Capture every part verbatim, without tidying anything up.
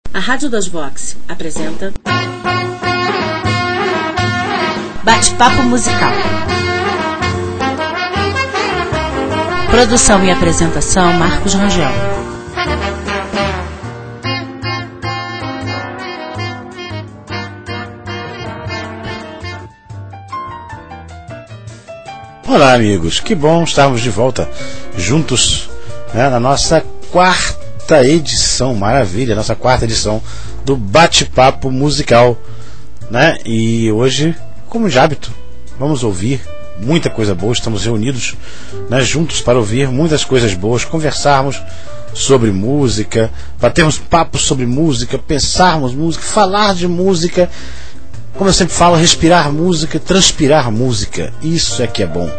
A Rádio das Vox apresenta Bate-Papo Musical. Produção e apresentação Marcos Rangel. Olá, amigos, que bom estarmos de volta juntos, né, na nossa quarta edição, maravilha, nossa quarta edição do Bate-Papo Musical, né? E hoje, como de hábito, vamos ouvir muita coisa boa. Estamos reunidos, né, juntos para ouvir muitas coisas boas, conversarmos sobre música, batermos papos sobre música, pensarmos música, falar de música, como eu sempre falo, respirar música, transpirar música. Isso é que é bom.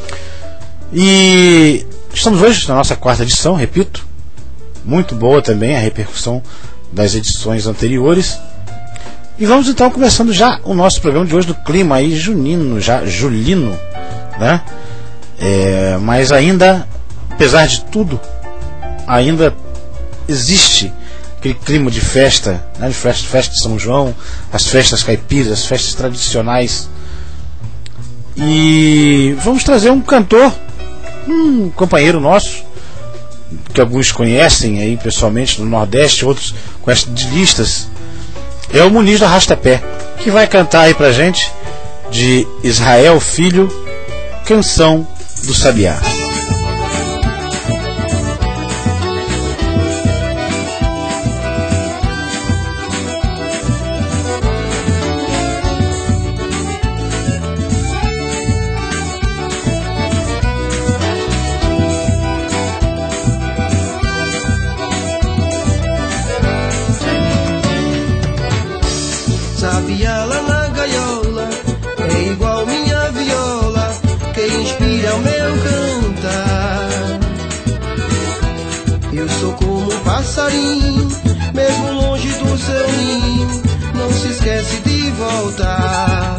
E estamos hoje na nossa quarta edição, repito, muito boa também a repercussão das edições anteriores. E vamos então começando já o nosso programa de hoje do clima aí junino, já julino, né? É, mas ainda, apesar de tudo, ainda existe aquele clima de festa, né? De festa, festa de São João, as festas caipiras, as festas tradicionais. E vamos trazer um cantor, um companheiro nosso, que alguns conhecem aí pessoalmente no Nordeste, outros conhecem de listas. É o Muniz do Arrastapé, que vai cantar aí pra gente, de Israel Filho, Canção do Sabiá. Sabiá lá na gaiola é igual minha viola, que inspira o meu cantar. Eu sou como um passarinho, mesmo longe do seu ninho, não se esquece de voltar.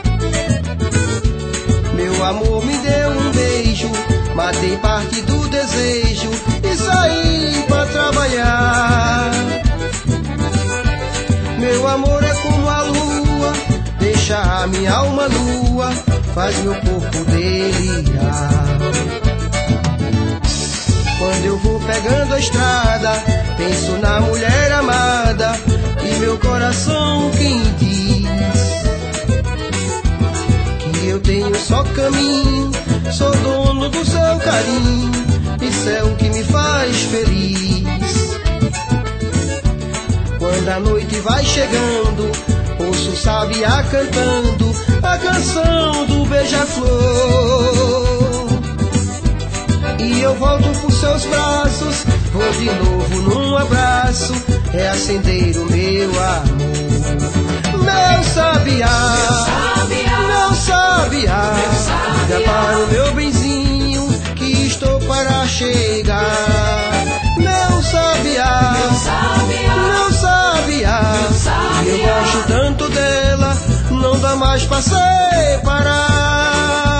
Meu amor me deu um beijo, matei parte do desejo e saí pra trabalhar. Meu amor é como a lua, deixa a minha alma nua, faz meu corpo delirar. Quando eu vou pegando a estrada, penso na mulher amada, e meu coração quem diz que eu tenho só caminho, sou dono do seu carinho, isso é o que me faz feliz. Quando a noite vai chegando, ouço o sabiá cantando a canção do beija-flor. E eu volto pros seus braços, vou de novo num abraço, é acender o meu amor. Meu sabiá, meu sabiá, liga para o meu benzinho, que estou para chegar. Meu sabiá, meu sabiá, meu sabiá, e eu gosto tanto dela, não dá mais pra separar.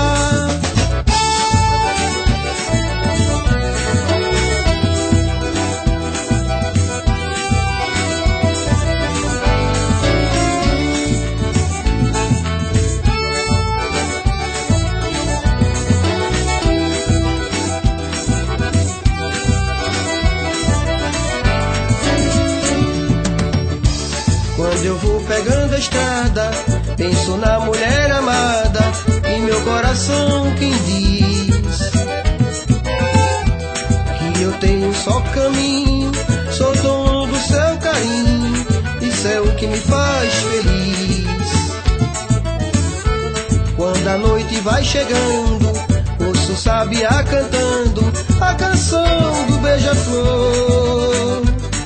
Quando eu vou pegando a estrada, penso na mulher amada, e meu coração quem diz que eu tenho só caminho, sou dono do seu carinho, isso é o que me faz feliz. Quando a noite vai chegando, ouço o sabiá cantando a canção do beija-flor.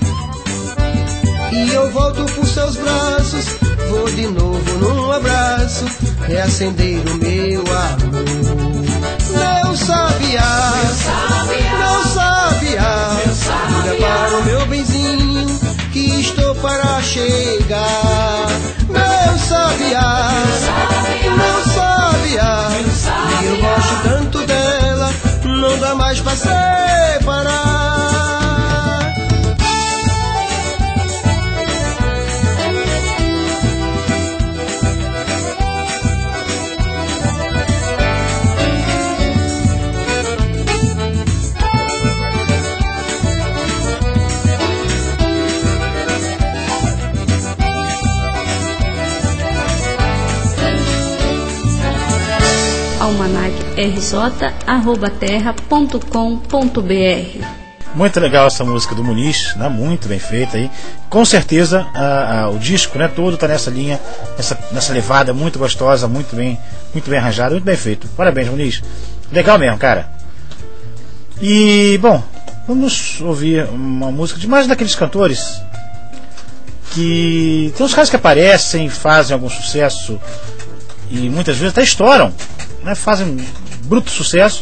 E eu volto pros seus braços, vou de novo num abraço, reacender o meu amor. Meu sabiá, meu sabiá, liga para o meu benzinho, que estou para chegar. Meu sabiá, meu sabiá, e eu gosto tanto dela, não dá mais pra separar. almanac r j arroba terra ponto com ponto b r. Muito legal essa música do Muniz, né? Muito bem feita aí. Com certeza a, a, o disco, né, todo está nessa linha, nessa, nessa levada muito gostosa, muito bem, muito bem arranjado, muito bem feito. Parabéns, Muniz. Legal mesmo, cara. E, bom, vamos ouvir uma música de mais daqueles cantores que tem uns caras que aparecem, fazem algum sucesso e muitas vezes até estouram, né? Fazem um bruto sucesso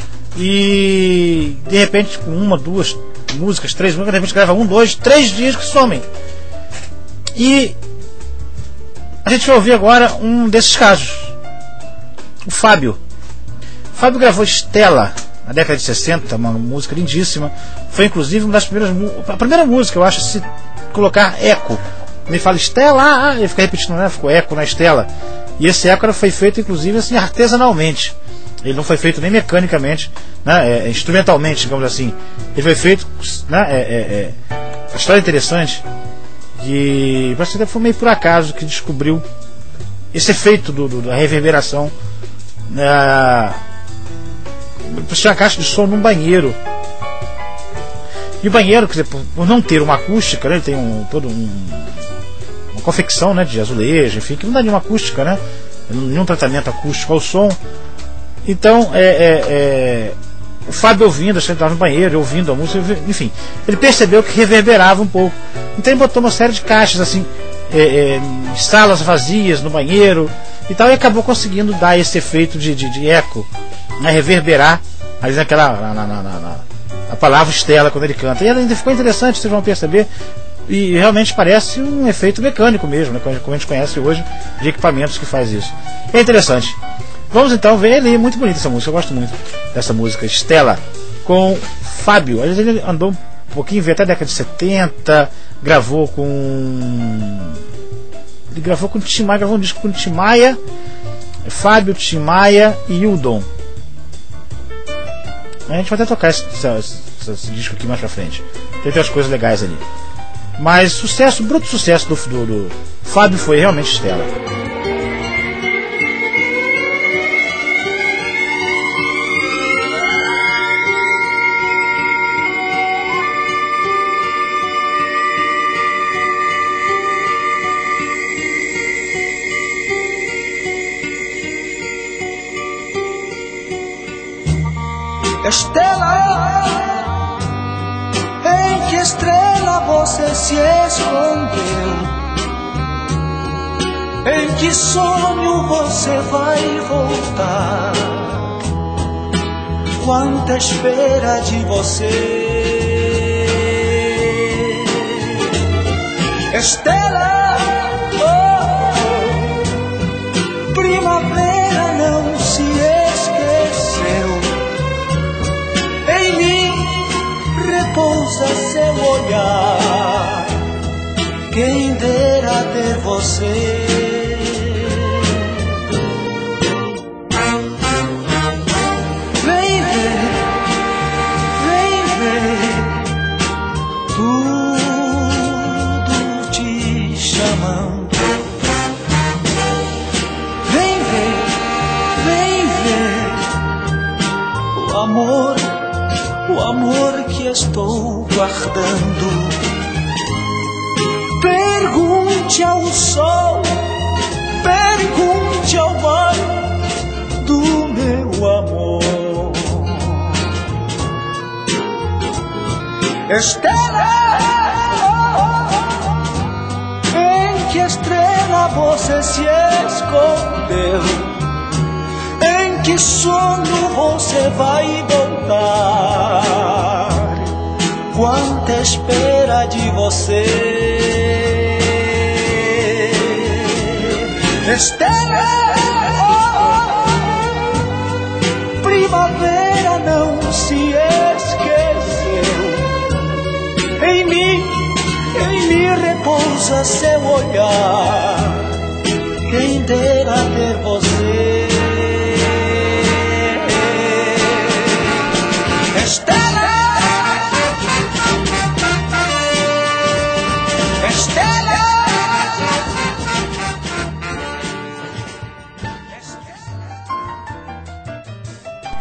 e de repente com uma, duas músicas, três músicas, de repente grava um, dois, três discos e somem. E a gente vai ouvir agora um desses casos, o Fábio. O Fábio gravou Estela na década de sessenta, uma música lindíssima. Foi inclusive uma das primeiras, a primeira música, eu acho, se colocar eco. Ele fala Estela, ah, ele fica repetindo, né? Ficou eco na Estela. E esse eco foi feito inclusive assim artesanalmente. Ele não foi feito nem mecanicamente, né? É, instrumentalmente, digamos assim. Ele foi feito, né? É, é, é. A história é interessante. E parece que foi meio por acaso que descobriu esse efeito do, do, da reverberação. Né? Tinha uma caixa de som num banheiro. E o banheiro, quer dizer, por, por não ter uma acústica, né, ele tem um, todo um, uma confecção, né, de azulejo, enfim, que não dá nenhuma acústica, né, nenhum tratamento acústico ao som. Então, é, é, é, o Fábio ouvindo, acho que ele estava no banheiro, ouvindo a música, enfim, ele percebeu que reverberava um pouco. Então ele botou uma série de caixas, assim, é, é, salas vazias no banheiro e tal, e acabou conseguindo dar esse efeito de, de, de eco, né, reverberar ali naquela na, na, na, na, a palavra Estela quando ele canta. E ainda ficou interessante, vocês vão perceber, e realmente parece um efeito mecânico mesmo, né, como a gente conhece hoje de equipamentos que faz isso. É interessante. Vamos então ver ele, muito bonita essa música, eu gosto muito dessa música Estela com Fábio. Ele andou um pouquinho, veio até a década de setenta, gravou com ele gravou com Tim Maia, gravou um disco com Tim Maia, Fábio, Tim Maia e Hildon. A gente vai até tocar esse, esse, esse disco aqui mais pra frente. Tem outras coisas legais ali. Mas sucesso, bruto sucesso do, do, do Fábio foi realmente Estela. Estela, em que estrela você se escondeu? Em que sonho você vai voltar? Quanta espera de você, Estela, oh, oh, primavera não se esqueceu. Em mim repousa seu olhar, quem dera ter você. Vem ver, vem ver, tudo te chamando. Vem ver, vem ver o amor, o amor que estou guardando. Pergunte ao sol, pergunte ao mar do meu amor. Estela, em que estrela você se escondeu? Em que sono você vai voltar? Quanta espera de você, Estela, oh, primavera não se esqueceu. Em mim, em mim repousa seu olhar, quem dera ter você. Estela, Estela,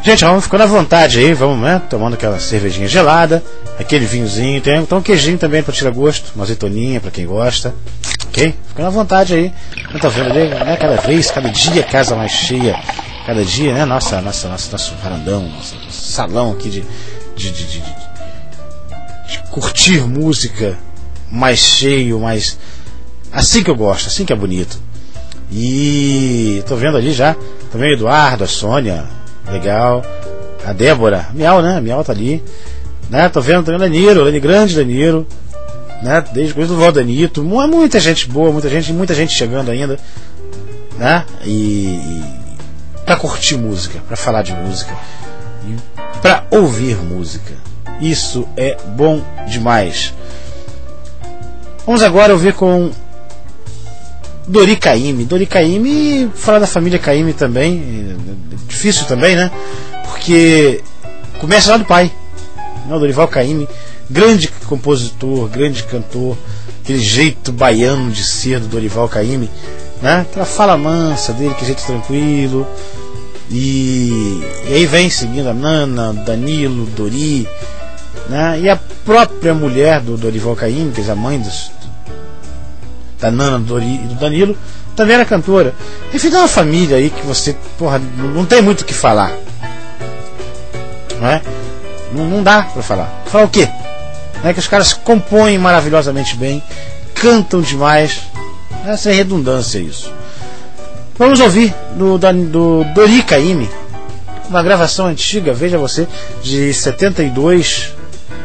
Gente, vamos ficando à vontade aí, vamos, né? Tomando aquela cervejinha gelada, aquele vinhozinho, tem então um queijinho também para tirar gosto, uma azeitoninha para quem gosta, ok? Ficando à vontade aí, não tá vendo ali, né? Cada vez, cada dia casa mais cheia, cada dia, né? Nossa, nossa, nossa, nosso varandão, nosso salão aqui de, de, de, de, de curtir música mais cheio, mais assim que eu gosto, assim que é bonito. E tô vendo ali já, também o Eduardo, a Sônia, legal, a Débora, a Miau, né? A Miau tá ali, né? Tô vendo também o Danilo, o Lani Grande Danilo, né? Desde coisa do Valdanito, muita gente boa, muita gente, muita gente chegando ainda, né? E, e pra curtir música, pra falar de música, e pra ouvir música, isso é bom demais. Vamos agora ouvir com Dori Caymmi. Dori Caymmi, falar da família Caymmi também, é difícil também, né? Porque começa lá do pai, né? O Dorival Caymmi, grande compositor, grande cantor, aquele jeito baiano de ser do Dorival Caymmi, né? Aquela fala mansa dele, que jeito tranquilo. E, e aí vem seguindo a Nana, Danilo, Dori, né? E a própria mulher do Dorival Caymmi, que é a mãe dos, da Nana, do Dori e do Danilo, também era cantora. Enfim, é uma família aí que você, porra, não tem muito o que falar, não é? Não, não dá pra falar. Falar o quê? É que os caras compõem maravilhosamente bem, cantam demais, é sem redundância isso. Vamos ouvir do, do Dori Caymmi, uma gravação antiga, veja você, de setenta e dois,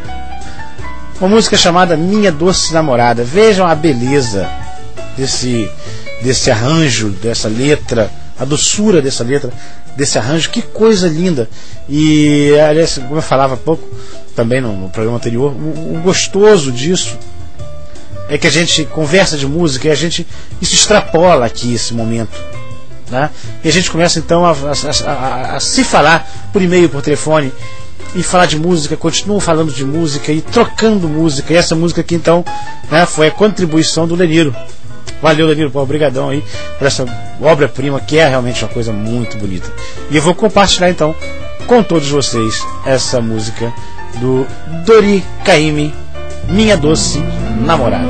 uma música chamada Minha Doce Namorada. Vejam a beleza desse, desse arranjo, dessa letra, a doçura dessa letra, desse arranjo, que coisa linda. E, aliás, como eu falava há pouco também no, no programa anterior, o, o gostoso disso é que a gente conversa de música e a gente, isso extrapola aqui esse momento, né? E a gente começa então a, a, a, a se falar por e-mail, por telefone, e falar de música, continuam falando de música e trocando música. E essa música aqui então, né, foi a contribuição do Leniro. Valeu, Leniro, pô, obrigadão aí por essa obra-prima, que é realmente uma coisa muito bonita. E eu vou compartilhar então com todos vocês essa música do Dori Caymmi, Minha Doce Namorada.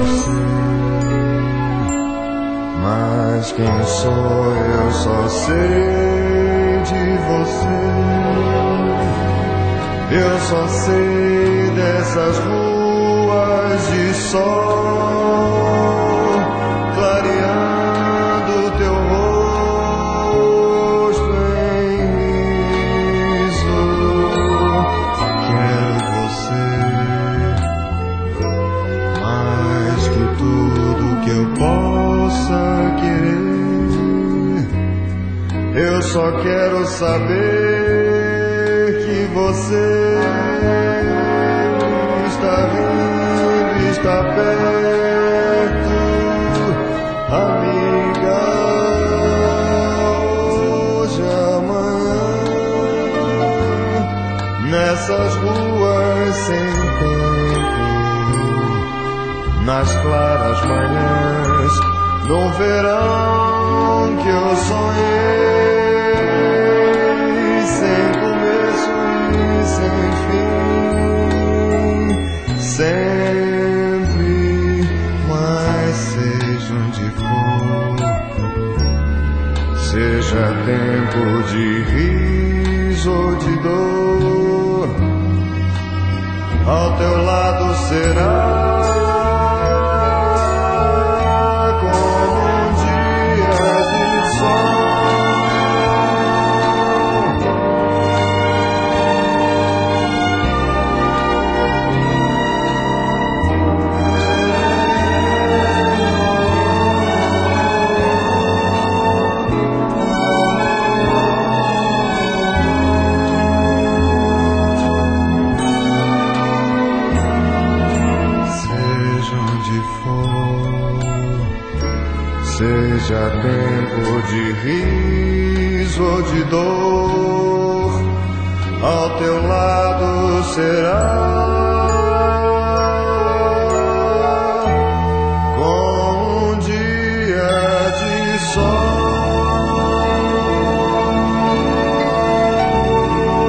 Mas quem sou eu só sei de você. Eu só sei dessas ruas de sol, clareando teu rosto em riso. Quero você mais que tudo que eu possa querer. Eu só quero saber que você está vindo, está perto, amiga. Hoje, amanhã, nessas ruas sem tempo, nas claras manhãs, no verão que eu sonhei. Sempre, mas seja onde for, seja tempo de riso ou de dor, ao teu lado será como um dia de sol. Seja tempo de riso ou de dor, ao teu lado será como um dia de sol.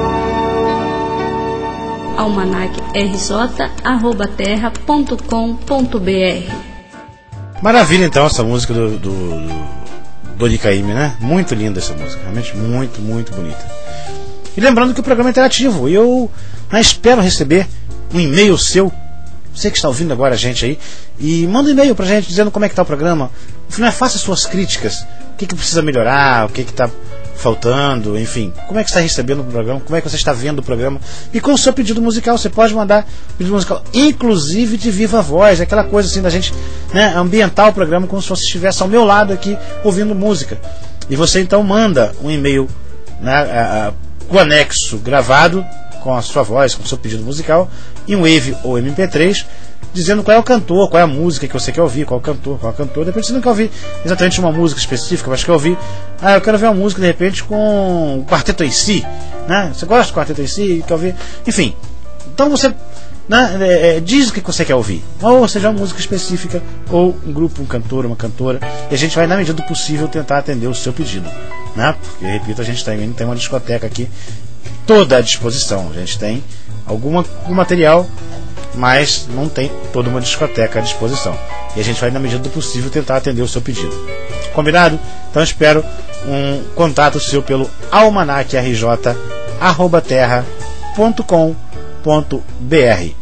almanac r j arroba terra ponto com ponto b r. Maravilha, então, essa música do, do, do Dori Caymmi, né? Muito linda essa música, realmente muito, muito bonita. E lembrando que o programa é interativo, e eu né, espero receber um e-mail seu, você que está ouvindo agora a gente aí, e manda um e-mail pra gente dizendo como é que está o programa. Não é, faça suas críticas, o que, que precisa melhorar, o que está faltando, enfim, como é que você está recebendo o programa, como é que você está vendo o programa, e com o seu pedido musical, você pode mandar pedido musical, inclusive de viva voz, aquela coisa assim da gente né, ambientar o programa como se você estivesse ao meu lado aqui ouvindo música. E você então manda um e-mail né, a, a, com anexo gravado com a sua voz, com o seu pedido musical, em Wave ou M P três, dizendo qual é o cantor, qual é a música que você quer ouvir, qual é o cantor, qual é o cantor. De repente você não quer ouvir exatamente uma música específica, mas quer ouvir, ah, eu quero ver uma música de repente com o Quarteto A C, né? Você gosta do Quarteto A C, quer ouvir, enfim. Então você né, é, diz o que você quer ouvir, ou seja, uma música específica, ou um grupo, um cantor, uma cantora, e a gente vai, na medida do possível, tentar atender o seu pedido, né? Porque, repito, a gente também tem uma discoteca aqui toda à disposição, a gente tem alguma, algum material, mas não tem toda uma discoteca à disposição. E a gente vai, na medida do possível, tentar atender o seu pedido. Combinado? Então espero um contato seu pelo almanac r j arroba terra ponto com ponto b r.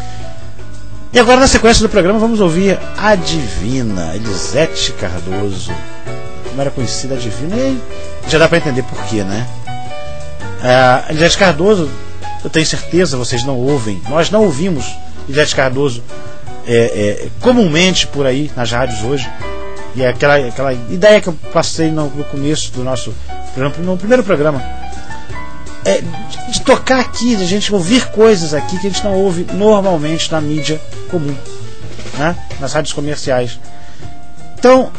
E agora, na sequência do programa, vamos ouvir a Divina, Elisete Cardoso. Como era conhecida a Divina, e já dá para entender por quê, né? A Elisete Cardoso, eu tenho certeza, vocês não ouvem, nós não ouvimos Elisete Cardoso é, é, comumente por aí nas rádios hoje. E é aquela, aquela ideia que eu passei no, no começo do nosso programa, no primeiro programa, é de, de tocar aqui, de a gente ouvir coisas aqui que a gente não ouve normalmente na mídia comum, né? Nas rádios comerciais. Então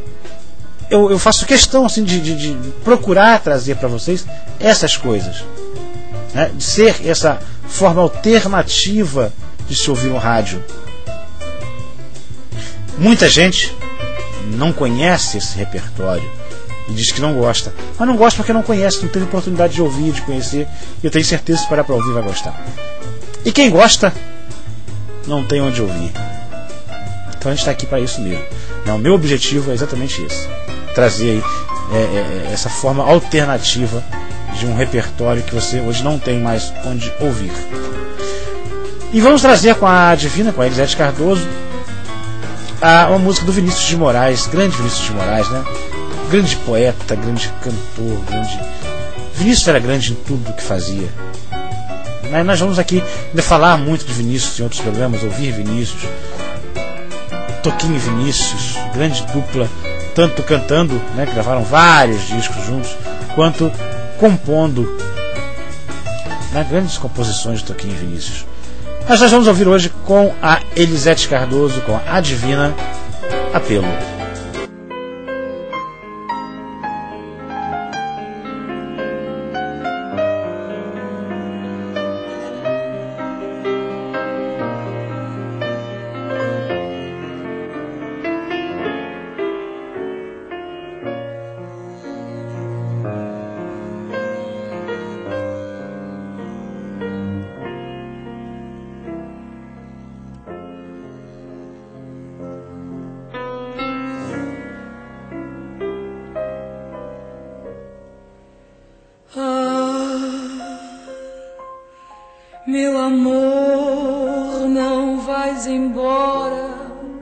eu, eu faço questão assim, de, de, de procurar trazer para vocês essas coisas, né? De ser essa forma alternativa de se ouvir no rádio. Muita gente não conhece esse repertório e diz que não gosta, mas não gosta porque não conhece, não teve oportunidade de ouvir, de conhecer, e eu tenho certeza que se parar para ouvir vai gostar. E quem gosta não tem onde ouvir. Então a gente está aqui para isso mesmo. Não, o meu objetivo é exatamente esse, trazer aí, é, é, essa forma alternativa de um repertório que você hoje não tem mais onde ouvir. E vamos trazer com a Divina, com a Elisete Cardoso, a, uma música do Vinícius de Moraes, grande Vinícius de Moraes, né? Grande poeta, grande cantor, grande... Vinícius era grande em tudo que fazia. Mas nós vamos aqui ainda falar muito de Vinícius em outros programas, ouvir Vinícius, Toquinho e Vinícius, grande dupla, tanto cantando, né, gravaram vários discos juntos, quanto compondo, né, grandes composições de Toquinho e Vinícius. Mas nós vamos ouvir hoje com a Elisete Cardoso, com a Divina, Apelo. Meu amor, não vais embora.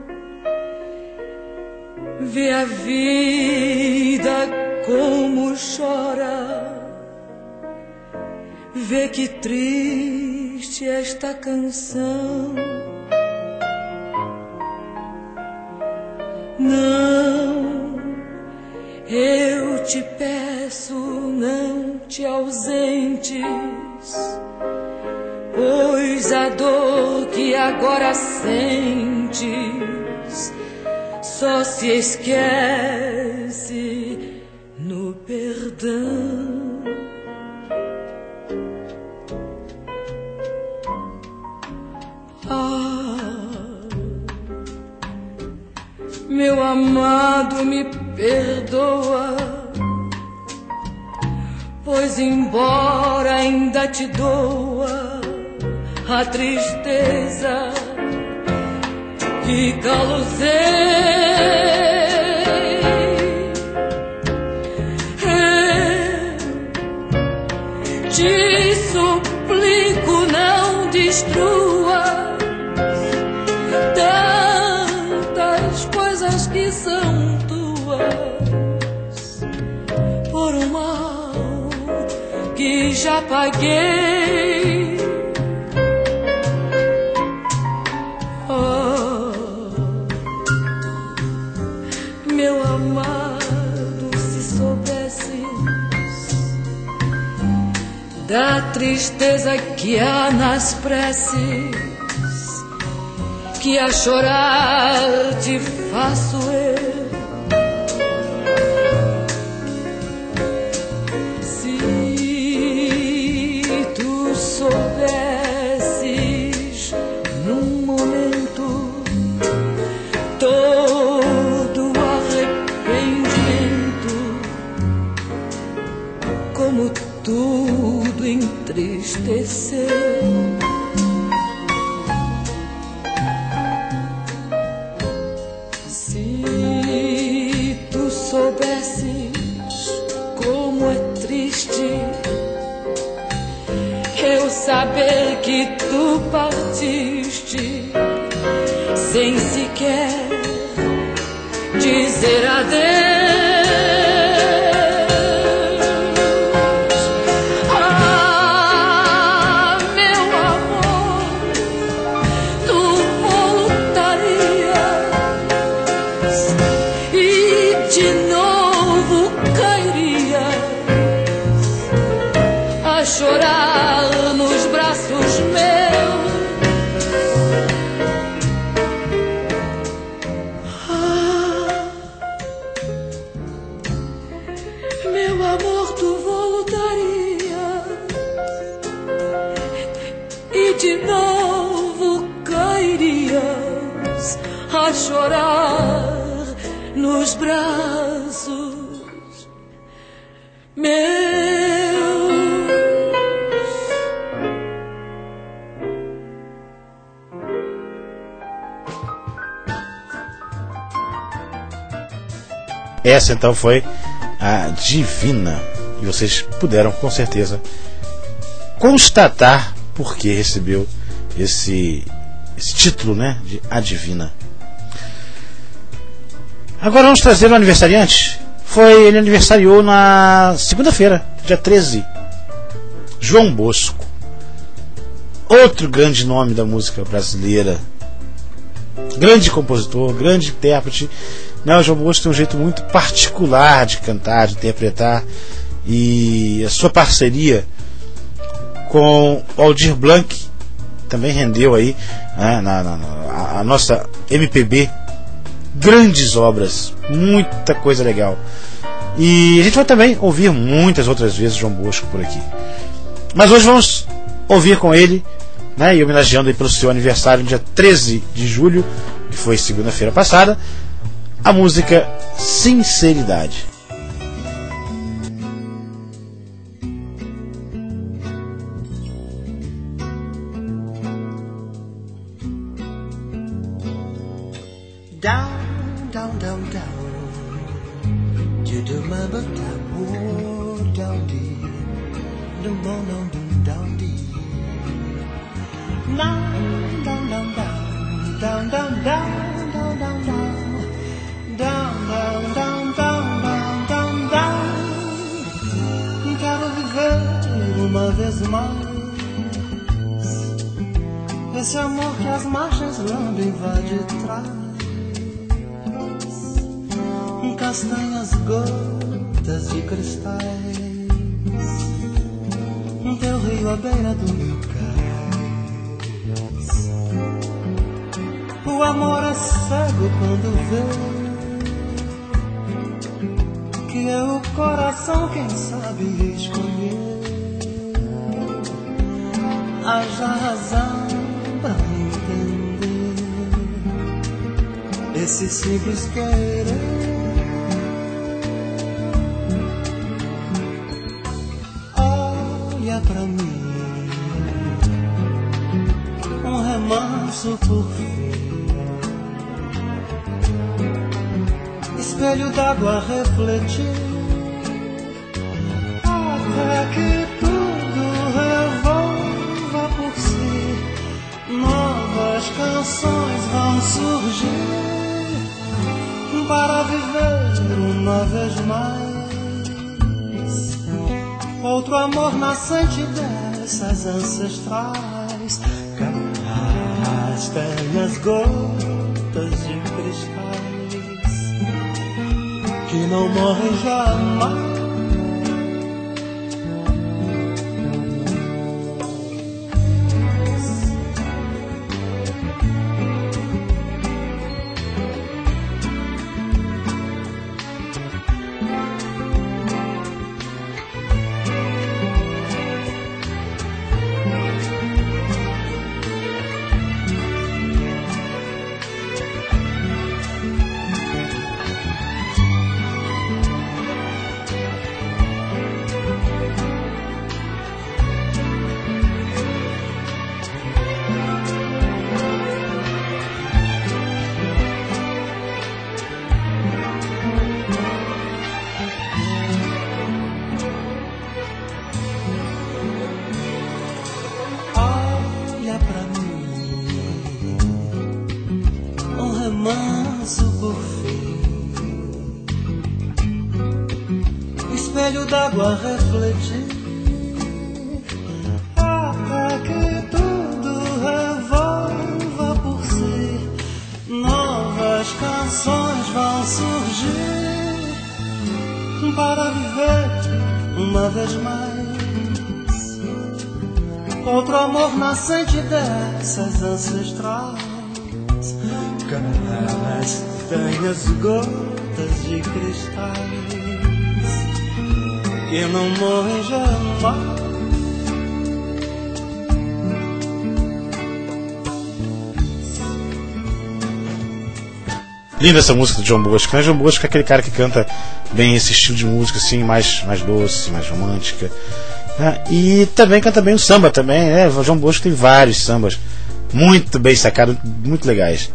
Vê a vida como chora. Vê que triste esta canção. Não, eu te peço, não te ausentes, pois a dor que agora sentes só se esquece no perdão. Ah, meu amado, me perdoa, pois embora ainda te doa a tristeza que causei. Eu te suplico, não destrua tantas coisas que são tuas por um mal que já paguei. Oh, meu amado, se soubesses da tristeza que há nas preces que a chorar te faço eu. Se tu soubesses num momento todo o arrependimento, como tudo entristeceu. Saber que tu partiste sem sequer dizer adeus. Ah, meu amor, tu voltarias e de novo cairias a chorar nos braços meus. Ah, meu amor, tu voltarias e de novo cairias a chorar nos braços meus. Essa então foi a Divina, e vocês puderam com certeza constatar por que recebeu esse, esse título, né, de A Divina. Agora vamos trazer o aniversariante. Foi, ele aniversariou na segunda-feira, dia treze. João Bosco, outro grande nome da música brasileira, grande compositor, grande intérprete. O João Bosco tem um jeito muito particular de cantar, de interpretar, e a sua parceria com Aldir Blanc também rendeu aí, né, na, na, na, a nossa M P B grandes obras, muita coisa legal. E a gente vai também ouvir muitas outras vezes João Bosco por aqui, mas hoje vamos ouvir com ele, né, e homenageando aí pelo seu aniversário no dia treze de julho, que foi segunda-feira passada, a música Sinceridade. Down, down, down, down. You do my butter, oh, down deep. Down, down, down, down deep. Down, down, down, down, down, down, down, down, down, down. Down, down, down, down, down, down, down. Quero viver uma vez mais esse amor que as margens lambem vai de trás. Castanhas gotas de cristais, teu rio à beira do meu cais. O amor é cego quando vê que é o coração quem sabe escolher. Haja razão pra entender esse simples querer. Olha pra mim, remanso por fim, espelho d'água refletir, até que tudo revolva por si, novas canções vão surgir para viver uma vez mais. Outro amor nascente dessas ancestrais, castanhas gotas de cristais que não morrem jamais. D'água refletir, até que tudo revolva por si, novas canções vão surgir para viver uma vez mais. Outro amor nascente dessas ancestrais, castanhas gotas de cristais que não morrem jamais. Linda essa música do João Bosco, né? João Bosco é aquele cara que canta bem esse estilo de música assim, mais, mais doce, mais romântica, né? E também canta bem o samba também, né? O João Bosco tem vários sambas muito bem sacados, muito legais.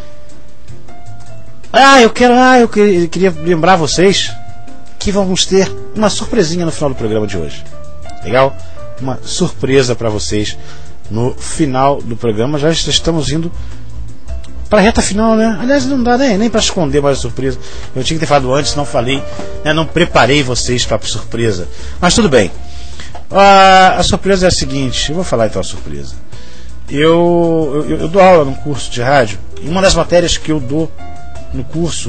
Ah, eu quero, ah, eu queria lembrar vocês que vamos ter uma surpresinha no final do programa de hoje. Legal? Uma surpresa para vocês no final do programa. Já estamos indo para a reta final, né? Aliás, não dá nem, nem para esconder mais a surpresa. Eu tinha que ter falado antes, não falei, né? Não preparei vocês para a surpresa. Mas tudo bem. A, a surpresa é a seguinte. Eu vou falar então a surpresa. Eu, eu, eu dou aula num curso de rádio. E uma das matérias que eu dou no curso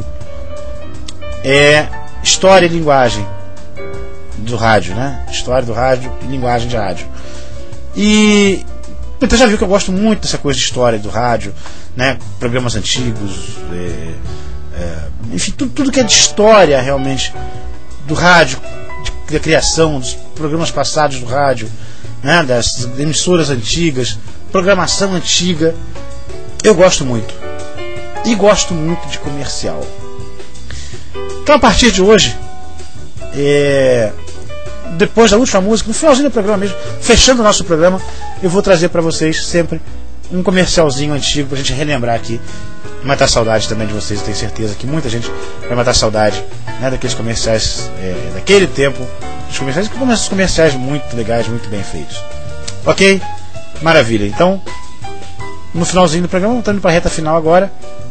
é História e Linguagem do Rádio, né? História do rádio e linguagem de rádio. E você já viu que eu gosto muito dessa coisa de história do rádio, né? Programas antigos, é, é, enfim, tudo, tudo que é de história realmente do rádio, da criação, dos programas passados do rádio, né? Das emissoras antigas, programação antiga. Eu gosto muito. E gosto muito de comercial. Então, a partir de hoje, é, depois da última música, no finalzinho do programa mesmo, fechando o nosso programa, eu vou trazer para vocês sempre um comercialzinho antigo pra gente relembrar aqui, matar saudade também de vocês. Eu tenho certeza que muita gente vai matar saudade, né, daqueles comerciais, é, daquele tempo, dos comerciais, que começam comerciais muito legais, muito bem feitos. Ok? Maravilha. Então, no finalzinho do programa, estamos indo para a reta final agora.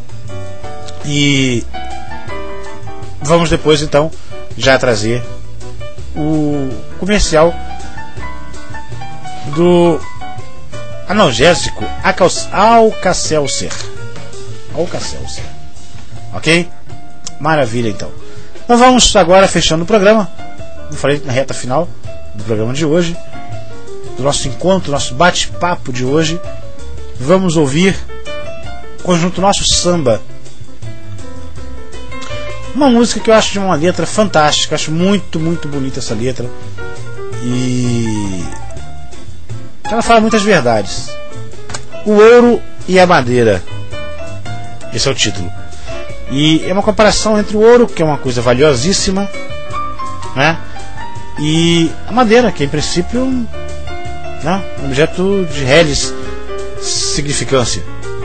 E vamos depois então já trazer o comercial do analgésico Alka-Seltzer. Alka-Seltzer. Ok? Maravilha então. Então vamos agora fechando o programa. Eu falei na reta final do programa de hoje, do nosso encontro, do nosso bate-papo de hoje. Vamos ouvir o conjunto Nosso Samba. Uma música que eu acho de uma letra fantástica, acho muito, muito bonita essa letra. E ela fala muitas verdades. O ouro e a madeira. Esse é o título. E é uma comparação entre o ouro, que é uma coisa valiosíssima, né? E a madeira, que é em princípio, né, um objeto de reles significância.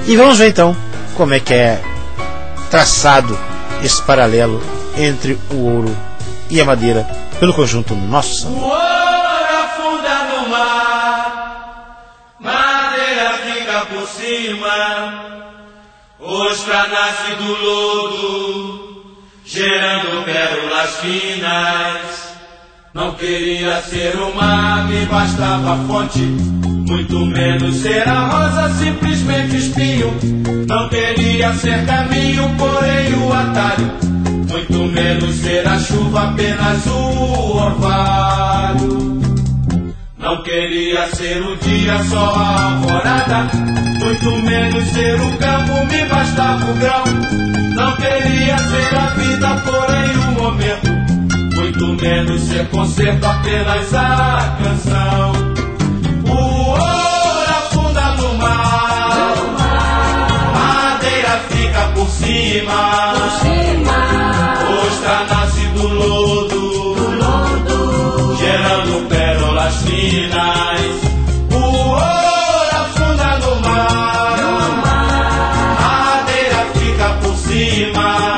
E vamos ver então como é que é traçado esse paralelo entre o ouro e a madeira pelo conjunto Nosso Samba. O ouro afunda no mar, madeira fica por cima, ostra nasce do lodo, gerando pérolas finas. Não queria ser o mar, me bastava a fonte, muito menos ser a rosa, simplesmente espinho. Não queria ser caminho, porém o atalho, muito menos ser a chuva, apenas o orvalho. Não queria ser o dia, só a alvorada, muito menos ser o campo, me bastava o grão. Não queria ser a vida, porém o momento, muito menos ser concerto, apenas a canção. O ouro afunda no mar, madeira fica por cima, ostra nasce do lodo, gerando pérolas finas. O ouro afunda no mar, madeira fica por cima,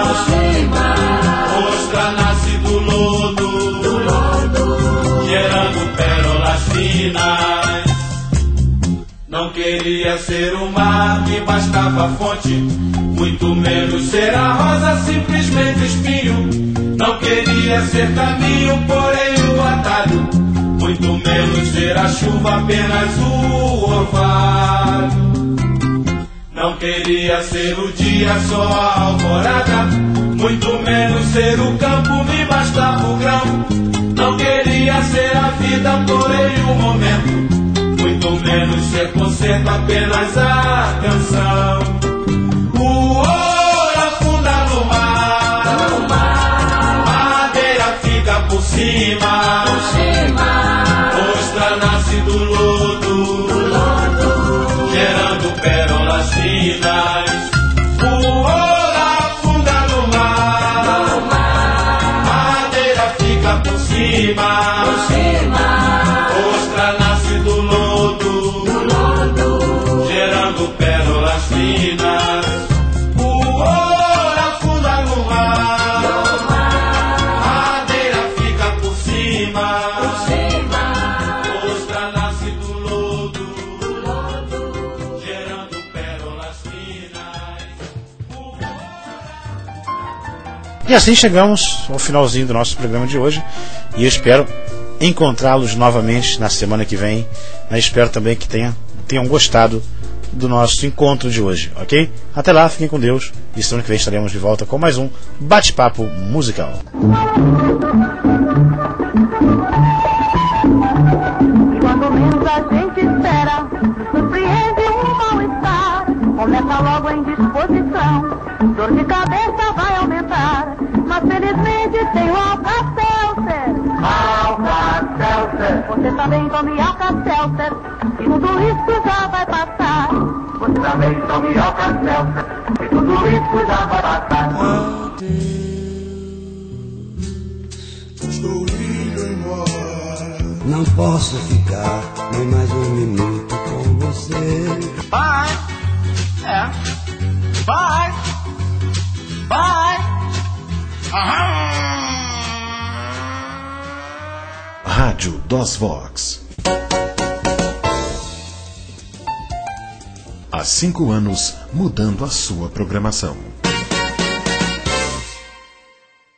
ostra nasce do lodo, gerando pérolas finas. Não queria ser o mar, me bastava a fonte, muito menos ser a rosa, simplesmente espinho. Não queria ser caminho, porém o atalho, muito menos ser a chuva, apenas o orvalho. Não queria ser o dia, só a alvorada, muito menos ser o campo, me bastava o grão. Não queria ser a vida, porém o momento, muito menos ser concerto, apenas a canção. O ouro afunda no mar, madeira fica por cima, ostra nasce do lodo, gerando pérolas finas. O ouro afunda no mar, madeira fica por cima, ostra nasce do lodo, gerando pérolas finas. O ouro afunda no mar, madeira fica por cima, ostra nasce do lodo, gerando pérolas finas. E assim chegamos ao finalzinho do nosso programa de hoje, e eu espero encontrá-los novamente na semana que vem. Eu espero também que tenha, tenham gostado do nosso encontro de hoje, ok? Até lá, fiquem com Deus, e semana que vem estaremos de volta com mais um Bate-Papo Musical. Quando menos a gente espera, surpreende um mal-estar. Começa logo a indisposição, dor de cabeça vai aumentar. Mas felizmente tem o Alka-Seltzer. Alka-Seltzer. Você também tome Alka-Seltzer, e tudo isso já vai passar. Você também tome Alka-Seltzer, e tudo isso já vai passar. Estou indo embora. Não posso ficar nem mais um minuto com você. Bye. É. Bye. Bye. Aham. Rádio DOSVox. Há cinco anos mudando a sua programação.